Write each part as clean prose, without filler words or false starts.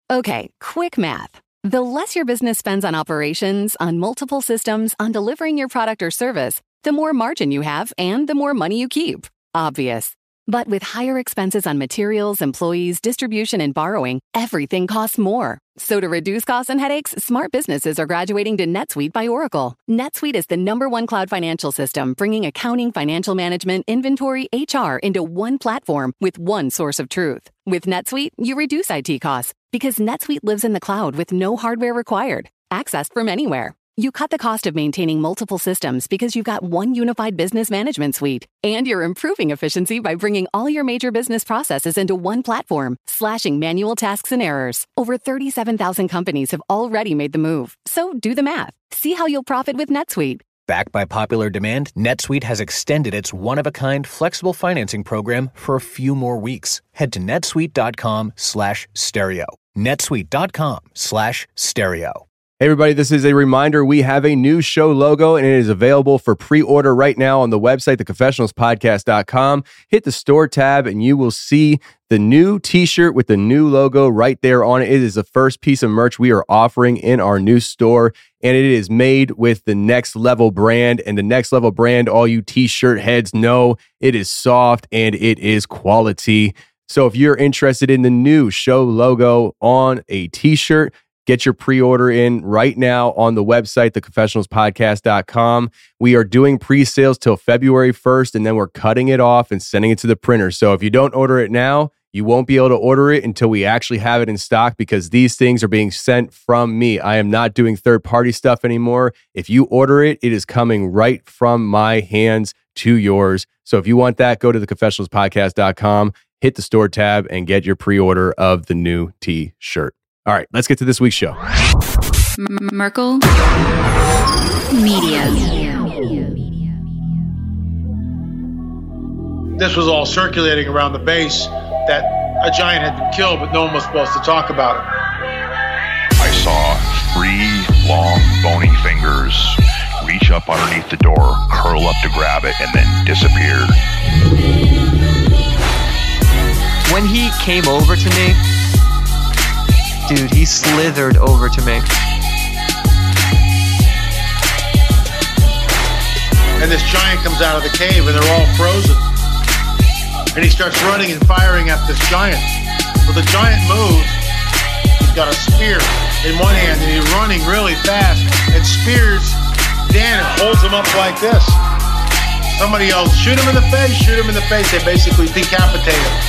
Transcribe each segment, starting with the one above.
Okay, quick math. The less your business spends on operations, on multiple systems, on delivering your product or service, the more margin you have and the more money you keep. Obvious. But with higher expenses on materials, employees, distribution, and borrowing, everything costs more. So to reduce costs and headaches, smart businesses are graduating to NetSuite by Oracle. NetSuite is the #1 cloud financial system, bringing accounting, financial management, inventory, HR into one platform with one source of truth. With NetSuite, you reduce IT costs because NetSuite lives in the cloud with no hardware required, accessed from anywhere. You cut the cost of maintaining multiple systems because you've got one unified business management suite. And you're improving efficiency by bringing all your major business processes into one platform, slashing manual tasks and errors. Over 37,000 companies have already made the move. So do the math. See how you'll profit with NetSuite. Backed by popular demand, NetSuite has extended its one-of-a-kind flexible financing program for a few more weeks. Head to netsuite.com/stereo. netsuite.com/stereo. Hey everybody, this is a reminder. We have a new show logo and it is available for pre-order right now on the website, theconfessionalspodcast.com. Hit the store tab and you will see the new t-shirt with the new logo right there on it. It is the first piece of merch we are offering in our new store, and it is made with the Next Level brand. And the Next Level brand, all you t-shirt heads know, it is soft and it is quality. So if you're interested in the new show logo on a t-shirt, get your pre-order in right now on the website, theconfessionalspodcast.com. We are doing pre-sales till February 1st, and then we're cutting it off and sending it to the printer. So if you don't order it now, you won't be able to order it until we actually have it in stock, because these things are being sent from me. I am not doing third-party stuff anymore. If you order it, it is coming right from my hands to yours. So if you want that, go to theconfessionalspodcast.com, hit the store tab, and get your pre-order of the new t-shirt. All right, let's get to this week's show. Merkel Media. This was all circulating around the base that a giant had been killed, but no one was supposed to talk about it. I saw 3 long, bony fingers reach up underneath the door, curl up to grab it, and then disappeared. When he came over to me, dude, he slithered over to me. And this giant comes out of the cave and they're all frozen. And he starts running and firing at this giant. Well, the giant moves. He's got a spear in one hand and he's running really fast and spears Dan and holds him up like this. Somebody yells, shoot him in the face, shoot him in the face. They basically decapitate him.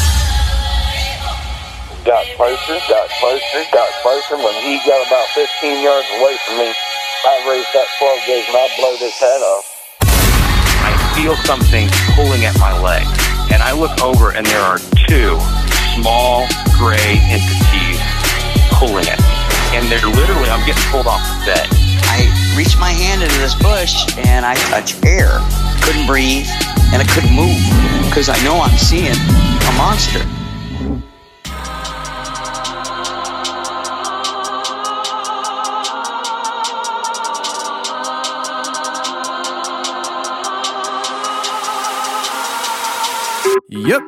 Got closer. When he got about 15 yards away from me, I raised that 12 gauge and I blowed his head off. I feel something pulling at my leg, and I look over and there are 2 small gray entities pulling at me. And they're literally, I'm getting pulled off the bed. I reached my hand into this bush and I touched air. Couldn't breathe and I couldn't move because I know I'm seeing a monster. Yep.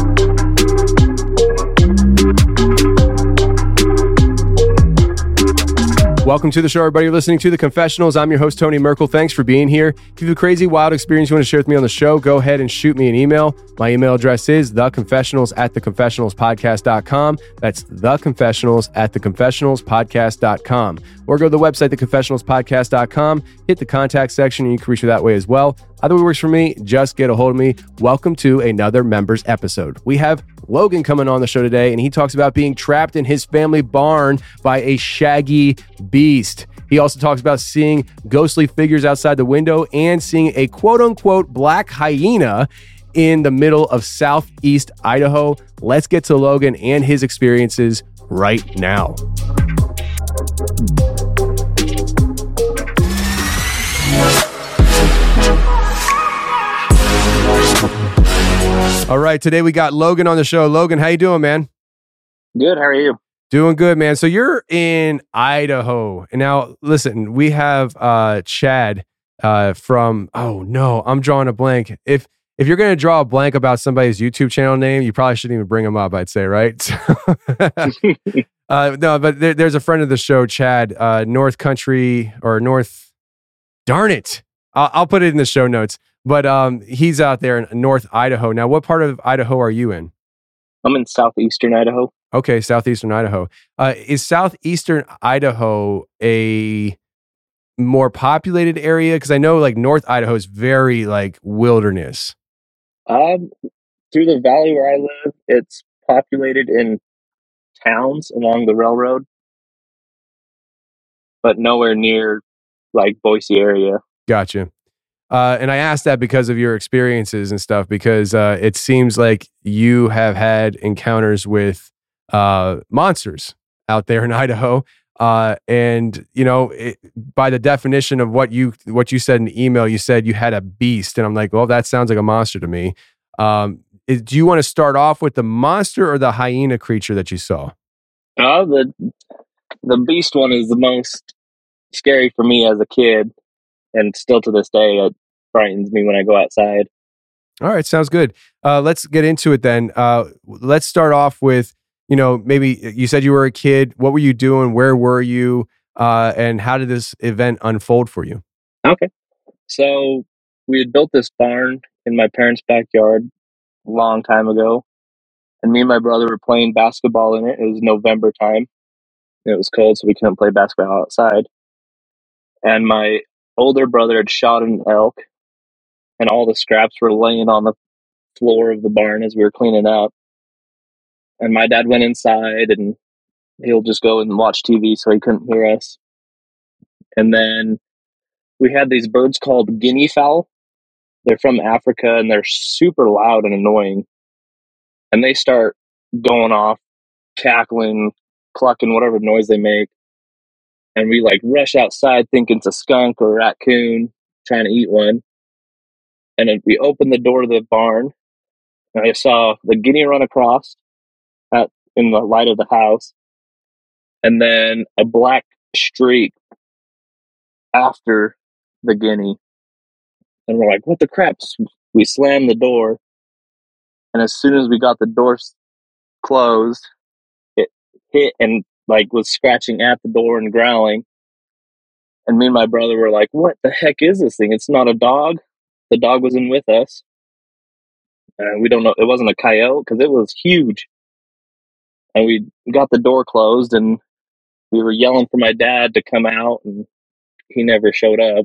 Welcome to the show, everybody. You're listening to The Confessionals. I'm your host, Tony Merkel. Thanks for being here. If you have a crazy, wild experience you want to share with me on the show, go ahead and shoot me an email. My email address is theconfessionals@theconfessionalspodcast.com. That's theconfessionals@theconfessionalspodcast.com. Or go to the website, theconfessionalspodcast.com, hit the contact section, and you can reach me that way as well. Either way works for me. Just get a hold of me. Welcome to another members episode. We have Logan coming on the show today, and he talks about being trapped in his family barn by a shaggy beast. He also talks about seeing ghostly figures outside the window and seeing a quote-unquote black hyena in the middle of southeast Idaho. Let's get to Logan and his experiences right now. All right, today we got Logan on the show. Logan, how you doing, man? Good, how are you? Doing good, man. So you're in Idaho. And now, listen, we have Chad from, oh no, I'm drawing a blank. If if you're going to draw a blank about somebody's YouTube channel name, you probably shouldn't even bring them up, I'd say, right? No, but there's a friend of the show, Chad, North Country or North, darn it. I'll put it in the show notes, but he's out there in North Idaho. Now, what part of Idaho are you in? I'm in southeastern Idaho. Okay, southeastern Idaho. Is southeastern Idaho a more populated area? Because I know like North Idaho is very like wilderness. Through the valley where I live, it's populated in towns along the railroad, but nowhere near like Boise area. Gotcha. And I asked that because of your experiences and stuff, because it seems like you have had encounters with monsters out there in Idaho. And you know, by the definition of what you said in the email, you said you had a beast, and I'm like, well, that sounds like a monster to me. Do you want to start off with the monster or the hyena creature that you saw? The beast one is the most scary for me as a kid, and still to this day, it frightens me when I go outside. All right, sounds good. Let's get into it then. Let's start off with, you know, maybe you said you were a kid. What were you doing? Where were you? And how did this event unfold for you? Okay. So we had built this barn in my parents' backyard a long time ago. And me and my brother were playing basketball in it. It was November time. It was cold, so we couldn't play basketball outside. And my older brother had shot an elk, and all the scraps were laying on the floor of the barn as we were cleaning up. And my dad went inside, and he'll just go and watch TV, so he couldn't hear us. And then we had these birds called guinea fowl. They're from Africa, and they're super loud and annoying. And they start going off, cackling, clucking, whatever noise they make. And we like rush outside thinking it's a skunk or a raccoon trying to eat one. And then we opened the door to the barn, and I saw the guinea run across in the light of the house, and then a black streak after the guinea. And we're like, what the crap? We slammed the door, and as soon as we got the door closed, it hit and like was scratching at the door and growling. And me and my brother were like, what the heck is this thing? It's not a dog. The dog wasn't with us. And we don't know. It wasn't a coyote because it was huge. And we got the door closed, and we were yelling for my dad to come out, and he never showed up.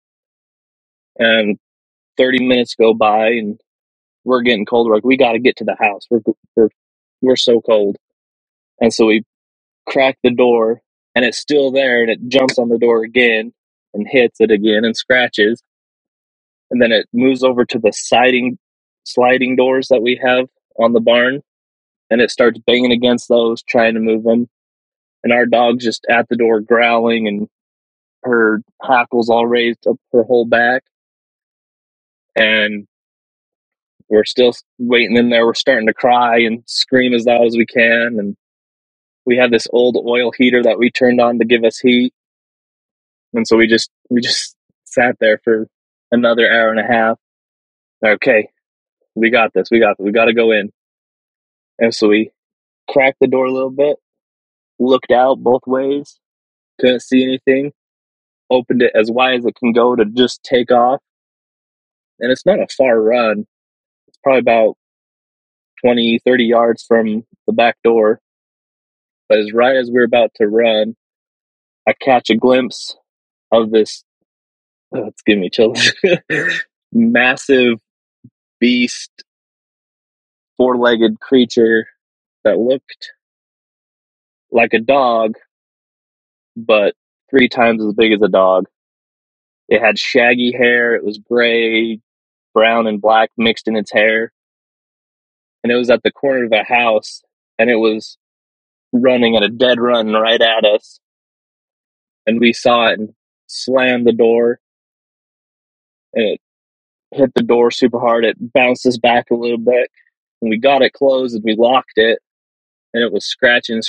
And 30 minutes go by, and we're getting cold. We're like, we got to get to the house. We're so cold. And so we crack the door, and it's still there, and it jumps on the door again and hits it again and scratches. And then it moves over to the sliding doors that we have on the barn, and it starts banging against those, trying to move them. And our dog's just at the door growling, and her hackles all raised up her whole back. And we're still waiting in there. We're starting to cry and scream as loud as we can. And we had this old oil heater that we turned on to give us heat. And so we just sat there for another hour and a half. Okay, we got this. We got to go in. And so we cracked the door a little bit, looked out both ways, couldn't see anything, opened it as wide as it can go to just take off. And it's not a far run. It's probably about 20, 30 yards from the back door. But right as we're about to run, I catch a glimpse of this, it's giving me chills, massive beast, four-legged creature that looked like a dog, but 3 times as big as a dog. It had shaggy hair. It was gray, brown, and black mixed in its hair. And it was at the corner of a house, and it was running at a dead run right at us. And we saw it and slammed the door, and it hit the door super hard. It bounced us back a little bit, and we got it closed, and we locked it, and it was scratching.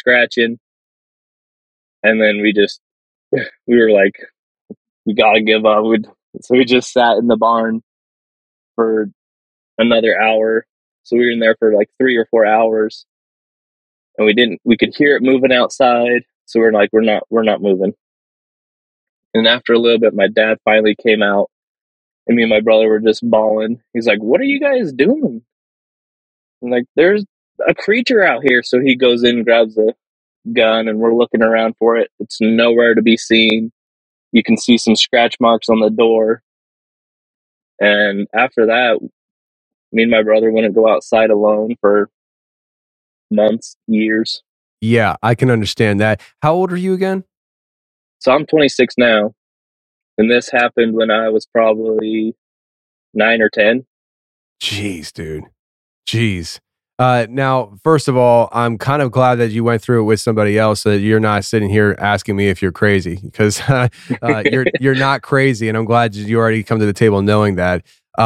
And then we were like, we got to give up. So we just sat in the barn for another hour. So we were in there for like 3 or 4 hours, and we could hear it moving outside. So we're like, we're not moving. And after a little bit, my dad finally came out, and me and my brother were just bawling. He's like, "What are you guys doing?" I'm like, "There's a creature out here." So he goes in, grabs a gun, and we're looking around for it. It's nowhere to be seen. You can see some scratch marks on the door. And after that, me and my brother wouldn't go outside alone for months, years. Yeah, I can understand that. How old are you again? So I'm 26 now, and this happened when I was probably 9 or 10. Jeez, dude. Jeez. Now, first of all, I'm kind of glad that you went through it with somebody else, so that you're not sitting here asking me if you're crazy, because you're not crazy, and I'm glad you already come to the table knowing that.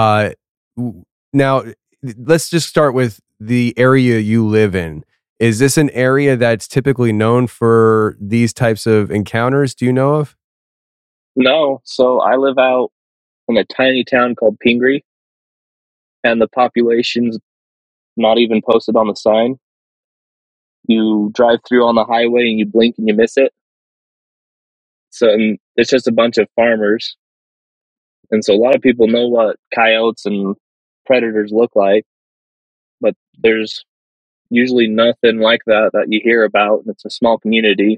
Now, let's just start with the area you live in. Is this an area that's typically known for these types of encounters? Do you know of? No. So I live out in a tiny town called Pingree, and the population's not even posted on the sign. You drive through on the highway and you blink and you miss it. So and it's just a bunch of farmers. And so a lot of people know what coyotes and predators look like, but there's usually nothing like that you hear about. It's a small community.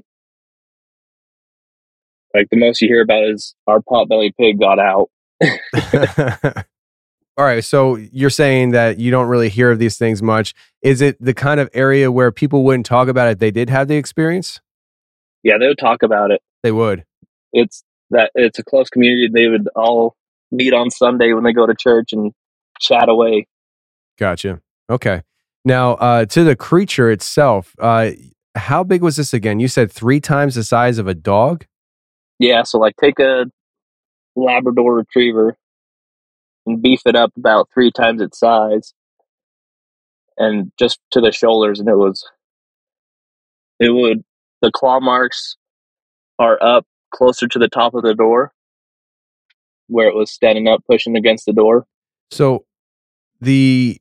Like the most you hear about is our potbelly pig got out. All right, so you're saying that you don't really hear of these things much. Is it the kind of area where people wouldn't talk about it if they did have the experience? Yeah, they would talk about it. They would. It's a close community. They would all meet on Sunday when they go to church and chat away. Gotcha. Okay. Now, to the creature itself, how big was this again? You said 3 times the size of a dog? Yeah, so like take a Labrador Retriever and beef it up about 3 times its size, and just to the shoulders, and the claw marks are up closer to the top of the door where it was standing up pushing against the door. So you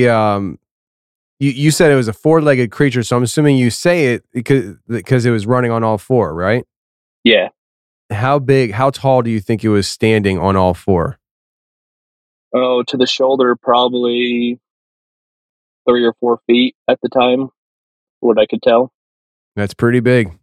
said it was a 4-legged creature, so I'm assuming you say it because it was running on all 4, right? Yeah. How tall do you think it was standing on all 4? Oh, to the shoulder, probably 3 or 4 feet at the time, what I could tell. That's pretty big.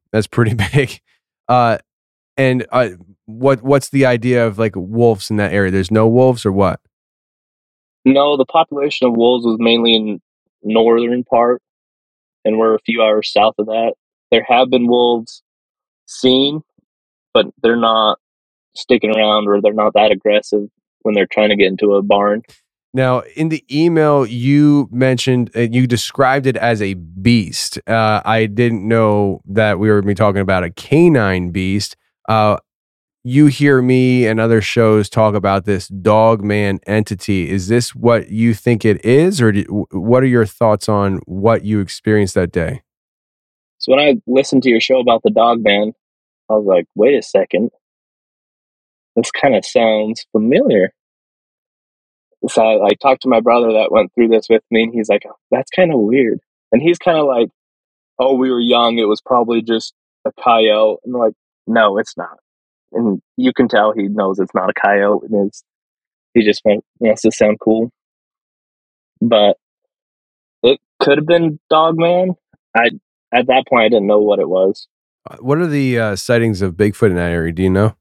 And what's the idea of like wolves in that area? There's no wolves or what? No, the population of wolves was mainly in northern part, and we're a few hours south of that. There have been wolves seen, but they're not sticking around, or they're not that aggressive when they're trying to get into a barn. Now, in the email, you mentioned, you described it as a beast. I didn't know that we were going to be talking about a canine beast. You hear me and other shows talk about this dog man entity. Is this what you think it is, or what are your thoughts on what you experienced that day? So when I listened to your show about the dog man, I was like, wait a second. This kind of sounds familiar. So I talked to my brother that went through this with me, and he's like, oh, that's kind of weird. And he's kind of like, oh, we were young. It was probably just a coyote. And I'm like, no, it's not. And you can tell he knows it's not a coyote. He just wants to sound cool. But it could have been Dogman. At that point, I didn't know what it was. What are the sightings of Bigfoot in that area? Do you know?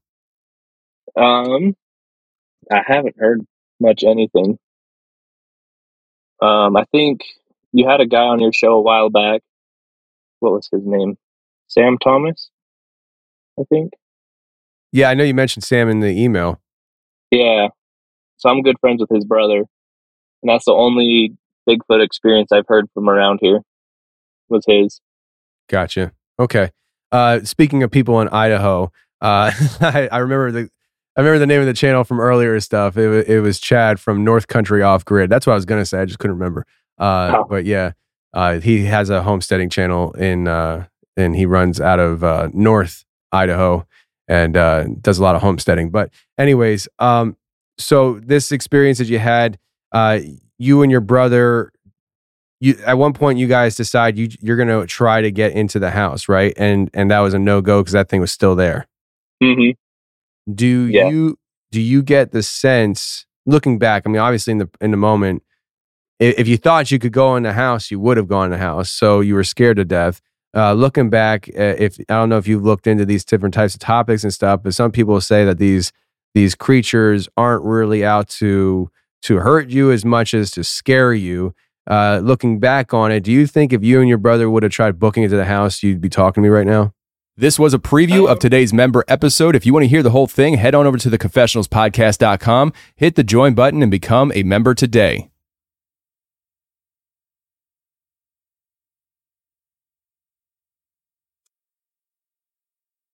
I haven't heard much anything. I think you had a guy on your show a while back. What was his name? Sam Thomas, I think. Yeah, I know you mentioned Sam in the email. Yeah. So I'm good friends with his brother. And that's the only Bigfoot experience I've heard from around here was his. Gotcha. Okay. Speaking of people in Idaho, I remember the name of the channel from earlier stuff. It was Chad from North Country Off Grid. That's what I was going to say. I just couldn't remember. But yeah, he has a homesteading channel and he runs out of North Idaho and does a lot of homesteading. But anyways, so this experience that you had, you and your brother, at one point you guys decide you're going to try to get into the house, right? And that was a no-go because that thing was still there. Mm-hmm. Do you get the sense, looking back, I mean, obviously in the moment, if you thought you could go in the house, you would have gone in the house. So you were scared to death. Looking back, I don't know if you've looked into these different types of topics and stuff, but some people say that these creatures aren't really out to hurt you as much as to scare you. Looking back on it, do you think if you and your brother would have tried booking into the house, you'd be talking to me right now? This was a preview of today's member episode. If you want to hear the whole thing, head on over to theconfessionalspodcast.com, hit the join button, and become a member today.